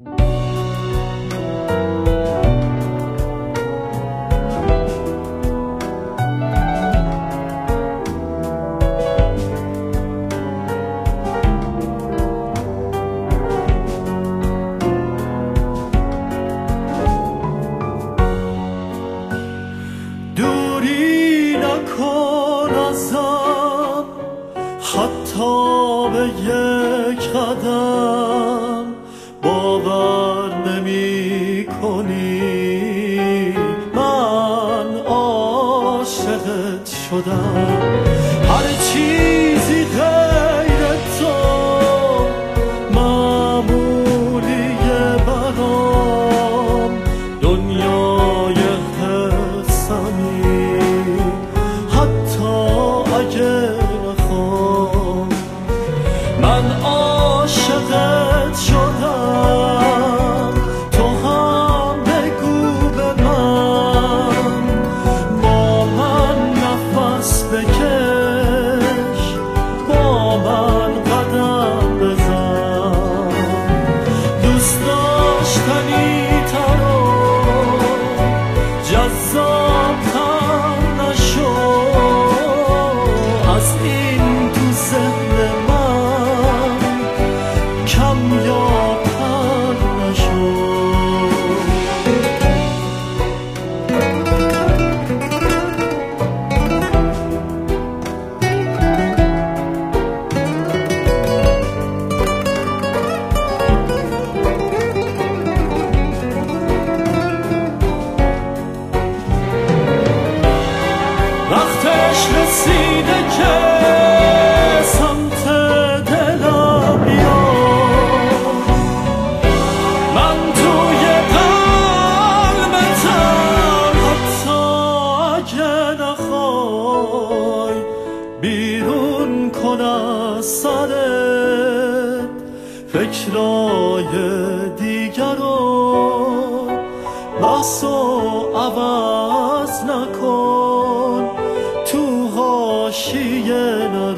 دوری نکن ازم حتی به یک قدم، باور نمی کنی من عاشقت شدم. هر چیزی غیر تو معمولیه برام، دنیای حسنی حتی اگه نخوام. من عاشقت شدم، تو هم بگو به من، با من نفس بکش، با من قدم بزن. دوست داشتنی تر و جذاب‌تر نشو، از این تو ذهن من کم یا کم نشو. وقتش رسیده که سمت دلم بیاد، من توی قلبتم، حتی اگه نخوای بیرون کن از سرت فکرای دیگر رو، بحث و عوض نکن، تو حاشیه